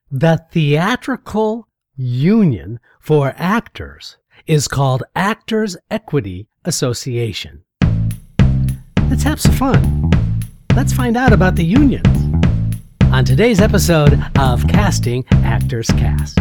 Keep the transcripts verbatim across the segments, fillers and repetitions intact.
The theatrical union for actors is called Actors Equity Association. Let's have some fun. Let's find out about the unions on today's episode of Casting Actors Cast.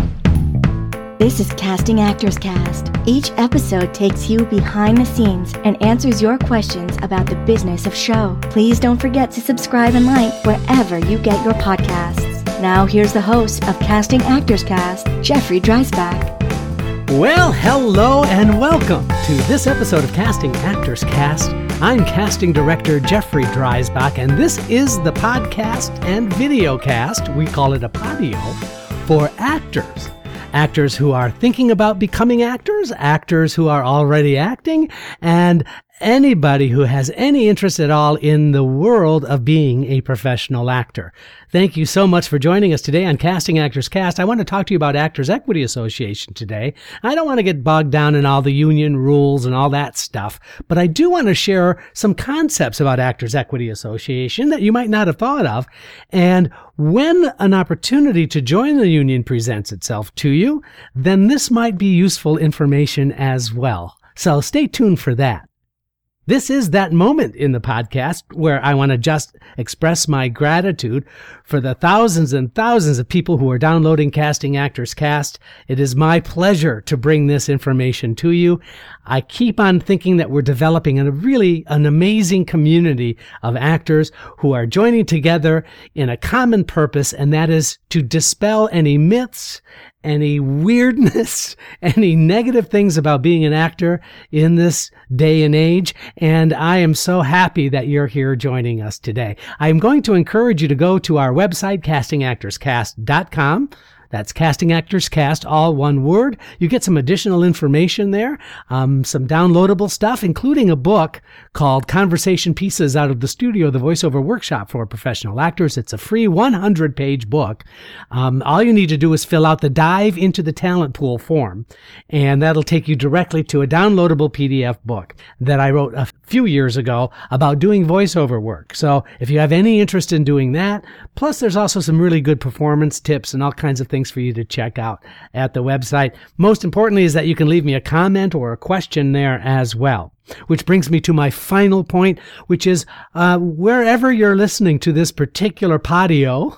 This is Casting Actors Cast. Each episode takes you behind the scenes and answers your questions about the business of show. Please don't forget to subscribe and like wherever you get your podcasts. Now here's the host of Casting Actors Cast, Jeffrey Dreisbach. Well, hello and welcome to this episode of Casting Actors Cast. I'm casting director Jeffrey Dreisbach, and this is the podcast and video cast, we call it a podio, for actors. Actors who are thinking about becoming actors, actors who are already acting, and anybody who has any interest at all in the world of being a professional actor. Thank you so much for joining us today on Casting Actors Cast. I want to talk to you about Actors Equity Association today. I don't want to get bogged down in all the union rules and all that stuff, but I do want to share some concepts about Actors Equity Association that you might not have thought of. And when an opportunity to join the union presents itself to you, then this might be useful information as well. So stay tuned for that. This is that moment in the podcast where I want to just express my gratitude for the thousands and thousands of people who are downloading Casting Actors Cast. It is my pleasure to bring this information to you. I keep on thinking that we're developing a really an amazing community of actors who are joining together in a common purpose, and that is to dispel any myths, any weirdness, any negative things about being an actor in this day and age. And I am so happy that you're here joining us today. I'm going to encourage you to go to our website, casting actors cast dot com. That's Casting Actors Cast, all one word. You get some additional information there, um, some downloadable stuff, including a book called Conversation Pieces Out of the Studio, the Voiceover Workshop for Professional Actors. It's a free one hundred page book. Um, all you need to do is fill out the Dive into the Talent Pool form, and that'll take you directly to a downloadable P D F book that I wrote a few years ago about doing voiceover work. So if you have any interest in doing that, plus there's also some really good performance tips and all kinds of things for you to check out at the website. Most importantly is that you can leave me a comment or a question there as well. Which brings me to my final point, which is uh, wherever you're listening to this particular podio,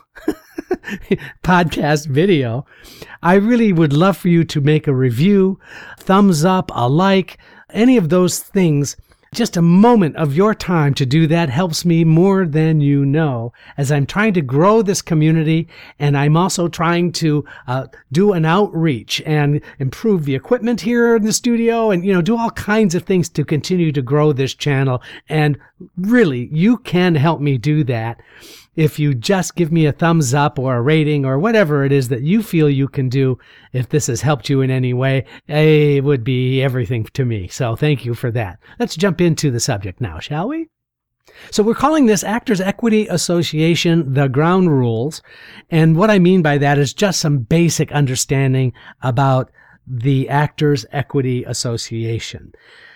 podcast video, I really would love for you to make a review, thumbs up, a like, any of those things. Just a moment of your time to do that helps me more than you know, as I'm trying to grow this community, and I'm also trying to uh, do an outreach and improve the equipment here in the studio, and you know, do all kinds of things to continue to grow this channel. And really, you can help me do that if you just give me a thumbs up or a rating or whatever it is that you feel you can do. If this has helped you in any way, it would be everything to me. So thank you for that. Let's jump into the subject now, shall we? So we're calling this Actors Equity Association the ground rules. And what I mean by that is just some basic understanding about the Actors Equity Association.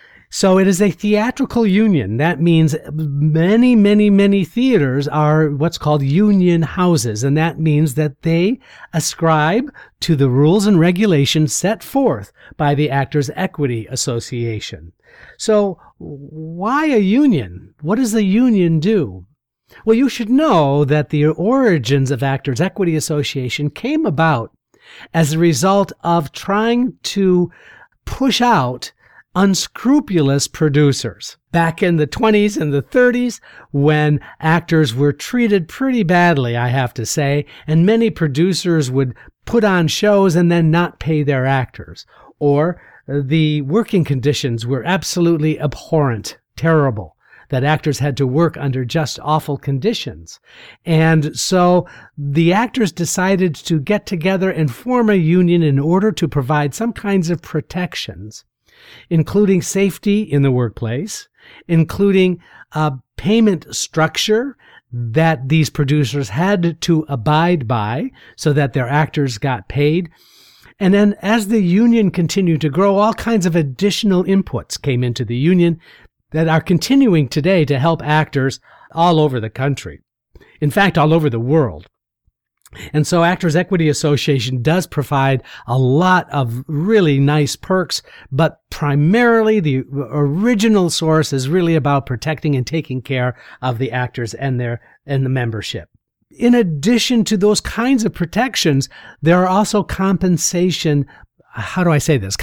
So it is a theatrical union. That means many, many, many theaters are what's called union houses, and that means that they ascribe to the rules and regulations set forth by the Actors Equity Association. So why a union? What does the union do? Well, you should know that the origins of Actors Equity Association came about as a result of trying to push out unscrupulous producers. Back in the twenties and the thirties, when actors were treated pretty badly, I have to say, and many producers would put on shows and then not pay their actors, or the working conditions were absolutely abhorrent, terrible, that actors had to work under just awful conditions. And so the actors decided to get together and form a union in order to provide some kinds of protections, including safety in the workplace, including a payment structure that these producers had to abide by so that their actors got paid. And then as the union continued to grow, all kinds of additional inputs came into the union that are continuing today to help actors all over the country. In fact, all over the world. And so Actors Equity Association does provide a lot of really nice perks, but primarily the original source is really about protecting and taking care of the actors and their and the membership. In addition to those kinds of protections, there are also compensation, how do I say this?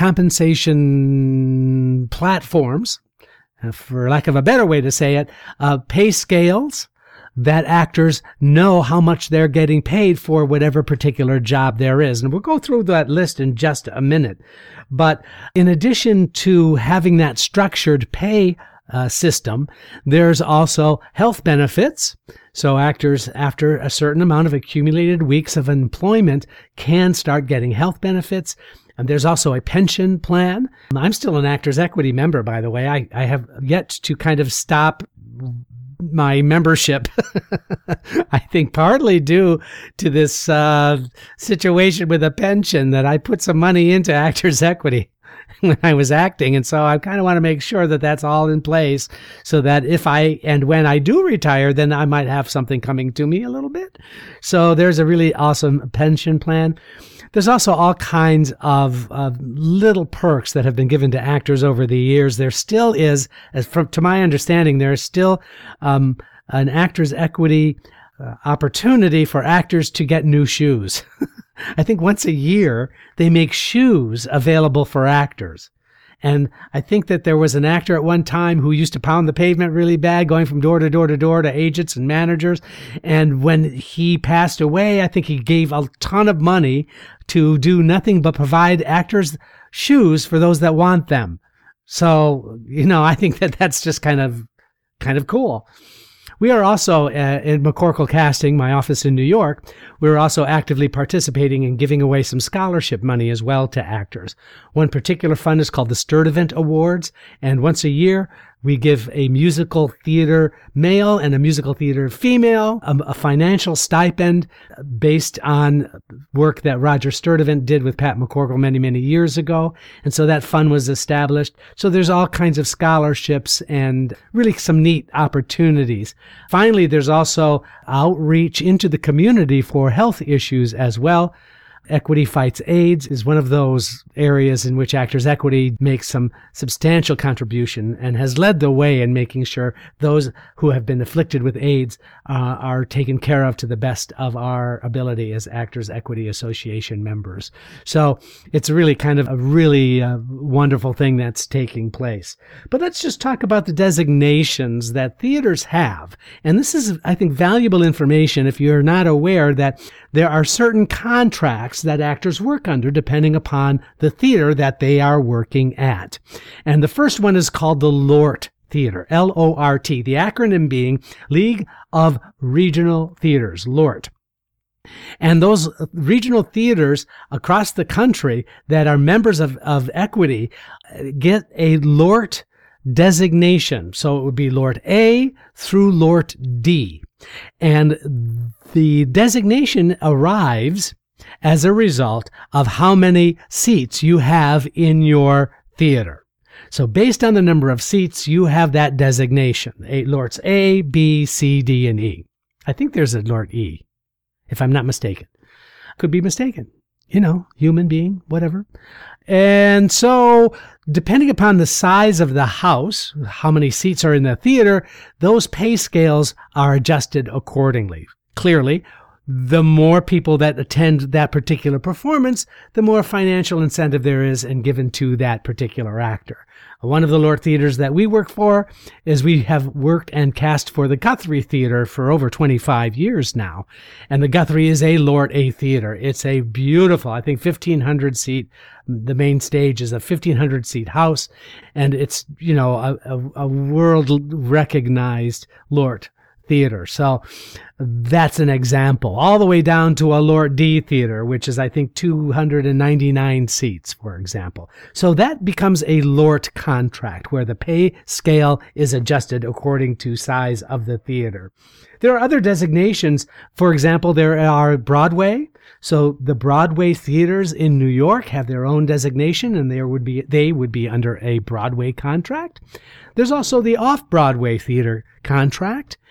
Compensation platforms, for lack of a better way to say it, uh, pay scales, that actors know how much they're getting paid for whatever particular job there is. And we'll go through that list in just a minute. But in addition to having that structured pay uh, system, there's also health benefits. So actors, after a certain amount of accumulated weeks of employment, can start getting health benefits. And there's also a pension plan. I'm still an Actors Equity member, by the way. I, I have yet to kind of stop my membership. I think partly due to this uh, situation with a pension, that I put some money into Actors Equity when I was acting. And so I kind of want to make sure that that's all in place, so that if I, and when I do retire, then I might have something coming to me a little bit. So there's a really awesome pension plan. There's also all kinds of, of little perks that have been given to actors over the years. There still is, as from to my understanding, there is still um, an Actors Equity uh, opportunity for actors to get new shoes. I think once a year they make shoes available for actors. And I think that there was an actor at one time who used to pound the pavement really bad, going from door to door to door to agents and managers. And when he passed away, I think he gave a ton of money to do nothing but provide actors shoes for those that want them. So, you know, I think that that's just kind of, kind of cool. We are also, uh, in McCorkle Casting, my office in New York, we're also actively participating in giving away some scholarship money as well to actors. One particular fund is called the Sturdivant Awards, and once a year, we give a musical theater male and a musical theater female a, a financial stipend based on work that Roger Sturdivant did with Pat McCorkle many, many years ago. And so that fund was established. So there's all kinds of scholarships and really some neat opportunities. Finally, there's also outreach into the community for health issues as well. Equity Fights AIDS is one of those areas in which Actors Equity makes some substantial contribution and has led the way in making sure those who have been afflicted with AIDS uh, are taken care of to the best of our ability as Actors Equity Association members. So it's really kind of a really uh, wonderful thing that's taking place. But let's just talk about the designations that theaters have. And this is, I think, valuable information if you're not aware that there are certain contracts that actors work under depending upon the theater that they are working at. And the first one is called the LORT Theater, L O R T, the acronym being League of Regional Theaters, LORT. And those regional theaters across the country that are members of, of Equity get a LORT designation. So it would be LORT A through LORT D. And the designation arrives as a result of how many seats you have in your theater. So based on the number of seats, you have that designation. Eight LORTs A, B, C, D, and E. I think there's a LORT E, if I'm not mistaken. Could be mistaken. You know, human being, whatever. And so, depending upon the size of the house, how many seats are in the theater, those pay scales are adjusted accordingly. Clearly, the more people that attend that particular performance, the more financial incentive there is and given to that particular actor. One of the LORT theaters that we work for is we have worked and cast for the Guthrie Theater for over twenty-five years now. And the Guthrie is a LORT A theater. It's a beautiful, I think, fifteen hundred seat. The main stage is a fifteen hundred seat house. And it's, you know, a, a, a world recognized LORT theater. So that's an example. All the way down to a LORT D theater, which is, I think, two hundred ninety-nine seats, for example. So that becomes a LORT contract where the pay scale is adjusted according to size of the theater. There are other designations. For example, there are Broadway. So the Broadway theaters in New York have their own designation, and there would be they would be under a Broadway contract. There's also the Off-Broadway theater contract.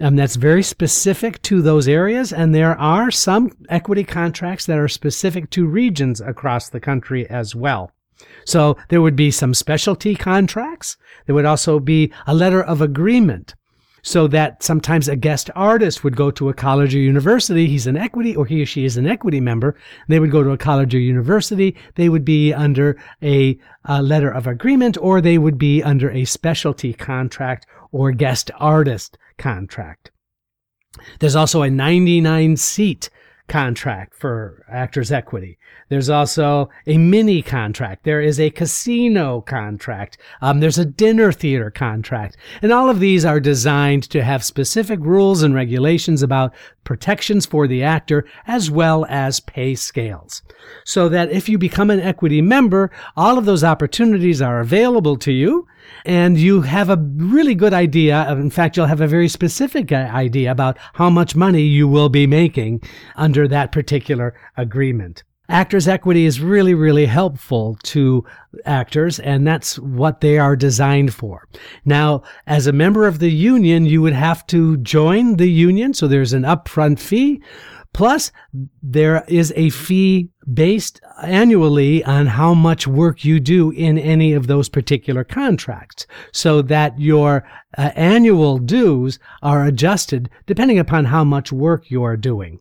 Um, that's very specific to those areas, and there are some equity contracts that are specific to regions across the country as well. So there would be some specialty contracts. There would also be a letter of agreement, so that sometimes a guest artist would go to a college or university. He's an equity, or he or she is an equity member. They would go to a college or university. They would be under a, a letter of agreement, or they would be under a specialty contract or guest artist contract. There's also a ninety-nine seat contract for Actors Equity. There's also a mini contract. There is a casino contract. Um, there's a dinner theater contract. And all of these are designed to have specific rules and regulations about protections for the actor, as well as pay scales. So that if you become an equity member, all of those opportunities are available to you, and you have a really good idea of, in fact, you'll have a very specific idea about how much money you will be making under that particular agreement. Actors Equity is really, really helpful to actors, and that's what they are designed for. Now, as a member of the union, you would have to join the union, so there's an upfront fee. Plus, there is a fee based annually on how much work you do in any of those particular contracts, so that your uh, annual dues are adjusted depending upon how much work you're doing.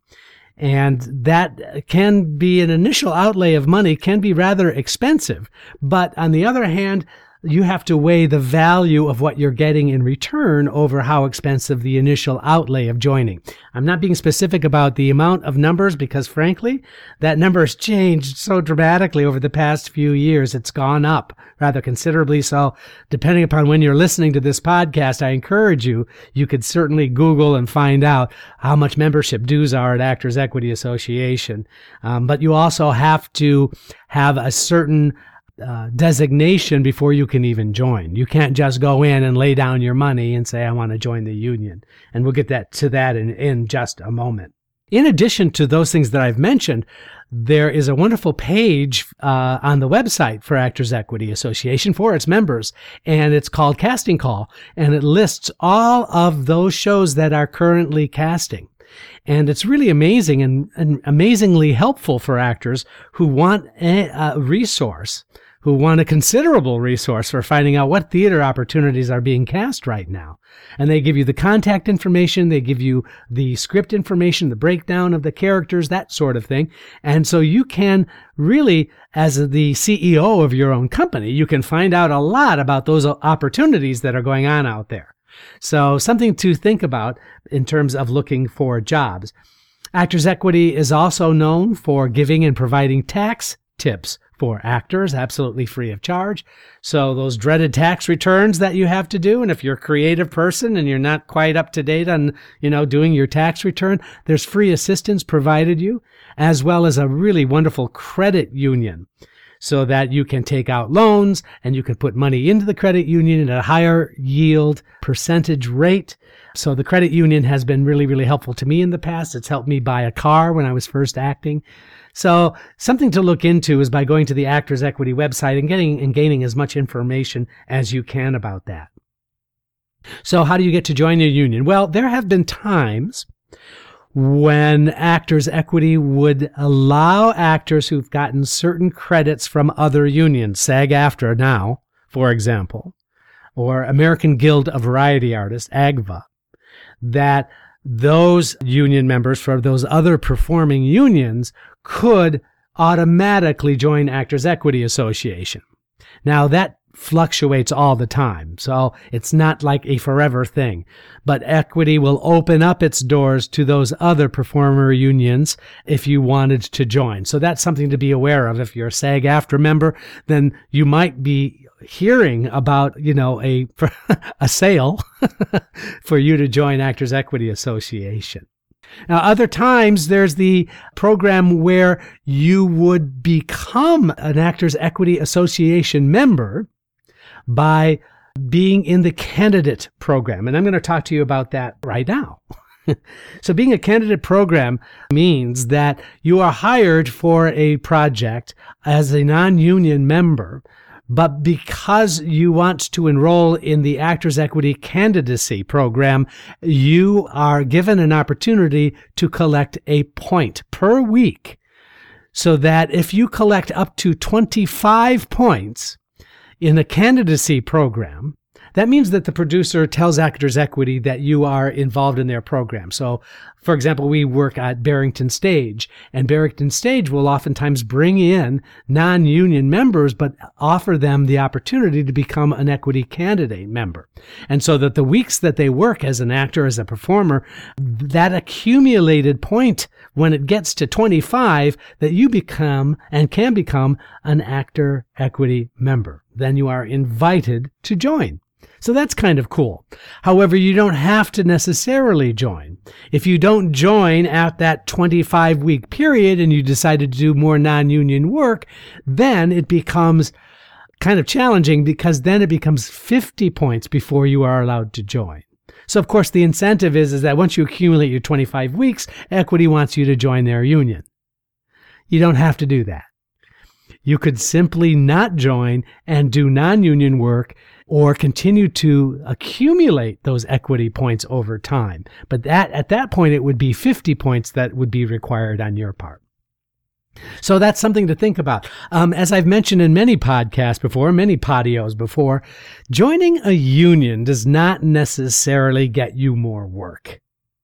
And that can be an initial outlay of money, can be rather expensive. But on the other hand, you have to weigh the value of what you're getting in return over how expensive the initial outlay of joining. I'm not being specific about the amount of numbers because, frankly, that number has changed so dramatically over the past few years. It's gone up rather considerably. So depending upon when you're listening to this podcast, I encourage you, you could certainly Google and find out how much membership dues are at Actors Equity Association. Um, but you also have to have a certain Uh, designation before you can even join. You can't just go in and lay down your money and say, I want to join the union. And we'll get that to that in, in just a moment. In addition to those things that I've mentioned, there is a wonderful page uh, on the website for Actors Equity Association for its members, and it's called Casting Call, and it lists all of those shows that are currently casting. And it's really amazing and, and amazingly helpful for actors who want a, a resource, who want a considerable resource for finding out what theater opportunities are being cast right now. And they give you the contact information, they give you the script information, the breakdown of the characters, that sort of thing. And so you can really, as the C E O of your own company, you can find out a lot about those opportunities that are going on out there. So something to think about in terms of looking for jobs. Actors Equity is also known for giving and providing tax tips for actors, absolutely free of charge. So those dreaded tax returns that you have to do, and if you're a creative person and you're not quite up to date on, you know, doing your tax return, there's free assistance provided you, as well as a really wonderful credit union, so that you can take out loans and you can put money into the credit union at a higher yield percentage rate. So the credit union has been really, really helpful to me in the past. It's helped me buy a car when I was first acting. So something to look into is by going to the Actors Equity website and getting and gaining as much information as you can about that. So how do you get to join a union? Well, there have been times when Actors Equity would allow actors who've gotten certain credits from other unions, SAG-AFTRA now, for example, or American Guild of Variety Artists, A G V A, that those union members from those other performing unions could automatically join Actors Equity Association. Now, that fluctuates all the time, so it's not like a forever thing. But Equity will open up its doors to those other performer unions if you wanted to join. So that's something to be aware of. If you're a SAG-AFTRA member, then you might be hearing about, you know, a a sale for you to join Actors Equity Association. Now, other times, there's the program where you would become an Actors Equity Association member by being in the candidate program. And I'm going to talk to you about that right now. So being a candidate program means that you are hired for a project as a non-union member But because you want to enroll in the Actors Equity Candidacy Program, you are given an opportunity to collect a point per week, so that if you collect up to twenty-five points in a candidacy program, that means that the producer tells Actors Equity that you are involved in their program. So, for example, we work at Barrington Stage, and Barrington Stage will oftentimes bring in non-union members, but offer them the opportunity to become an equity candidate member. And so that the weeks that they work as an actor, as a performer, that accumulated point, when it gets to twenty-five, that you become and can become an Actor Equity member. Then you are invited to join. So that's kind of cool. However, you don't have to necessarily join. If you don't join at that twenty-five week period and you decided to do more non-union work, then it becomes kind of challenging, because then it becomes fifty points before you are allowed to join. So, of course, the incentive is, is that once you accumulate your twenty-five weeks, Equity wants you to join their union. You don't have to do that. You could simply not join and do non-union work, or continue to accumulate those equity points over time. But that at that point, it would be fifty points that would be required on your part. So that's something to think about. Um, as I've mentioned in many podcasts before, many podios before, joining a union does not necessarily get you more work.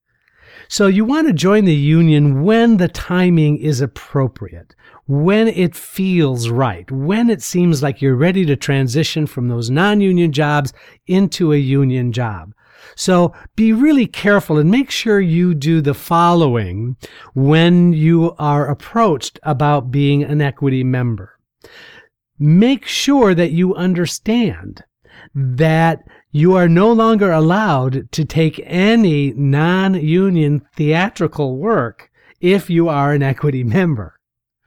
So you want to join the union when the timing is appropriate, when it feels right, when it seems like you're ready to transition from those non-union jobs into a union job. So be really careful and make sure you do the following when you are approached about being an equity member. Make sure that you understand that you are no longer allowed to take any non-union theatrical work if you are an equity member.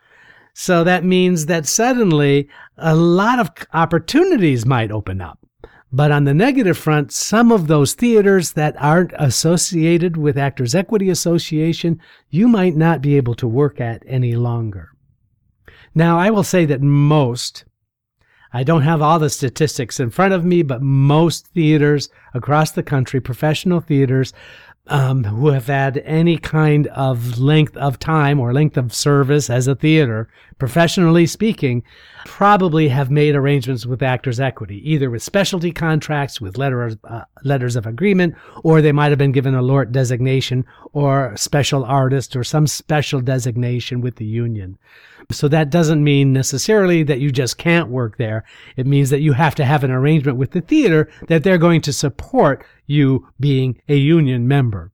So that means that suddenly a lot of opportunities might open up. But on the negative front, some of those theaters that aren't associated with Actors Equity Association, you might not be able to work at any longer. Now, I will say that most, I don't have all the statistics in front of me, but most theaters across the country, professional theaters, um, who have had any kind of length of time or length of service as a theater, professionally speaking, probably have made arrangements with Actors Equity, either with specialty contracts, with letter, uh, letters of agreement, or they might have been given a L O R T designation or special artist or some special designation with the union. So that doesn't mean necessarily that you just can't work there. It means that you have to have an arrangement with the theater that they're going to support you being a union member.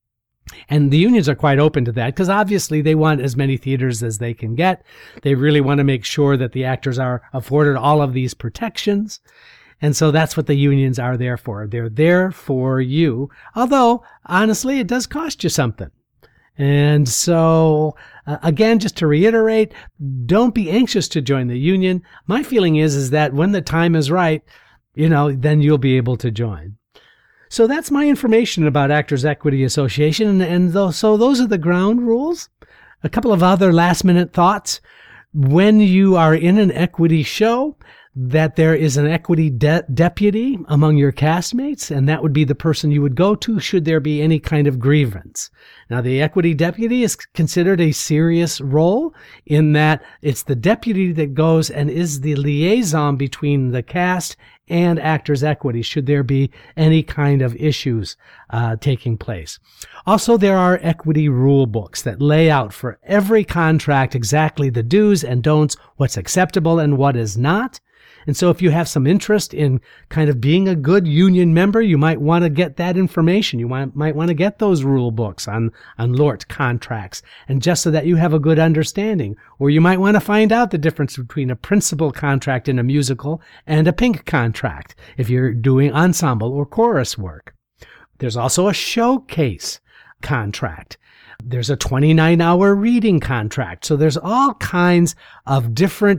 And the unions are quite open to that, because obviously they want as many theaters as they can get. They really want to make sure that the actors are afforded all of these protections. And so that's what the unions are there for. They're there for you. Although, honestly, it does cost you something. And so, uh, again, just to reiterate, don't be anxious to join the union. My feeling is, is that when the time is right, you know, then you'll be able to join. So that's my information about Actors Equity Association. And, and th- so those are the ground rules. A couple of other last minute thoughts. When you are in an equity show, that there is an equity de- deputy among your castmates, and that would be the person you would go to should there be any kind of grievance. Now, the equity deputy is considered a serious role in that it's the deputy that goes and is the liaison between the cast and Actors Equity should there be any kind of issues uh, taking place. Also, there are equity rule books that lay out for every contract exactly the do's and don'ts, what's acceptable and what is not. And so if you have some interest in kind of being a good union member, you might want to get that information. You might, might want to get those rule books on, on L O R T contracts, and just so that you have a good understanding. Or you might want to find out the difference between a principal contract in a musical and a pink contract if you're doing ensemble or chorus work. There's also a showcase contract. There's a twenty-nine hour reading contract. So there's all kinds of different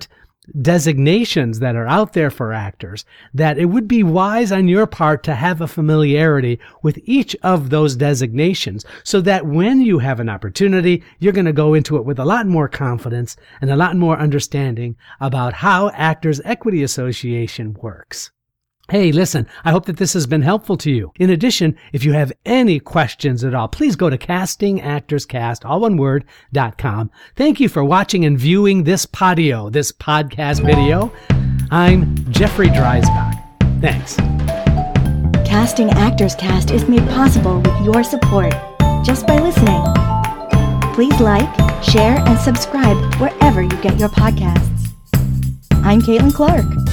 designations that are out there for actors, that it would be wise on your part to have a familiarity with each of those designations so that when you have an opportunity, you're going to go into it with a lot more confidence and a lot more understanding about how Actors Equity Association works. Hey, listen, I hope that this has been helpful to you. In addition, if you have any questions at all, please go to casting actors cast, all one word, dot com. Thank you for watching and viewing this podio, this podcast video. I'm Jeffrey Dreisbach. Thanks. Casting Actors Cast is made possible with your support just by listening. Please like, share, and subscribe wherever you get your podcasts. I'm Caitlin Clark.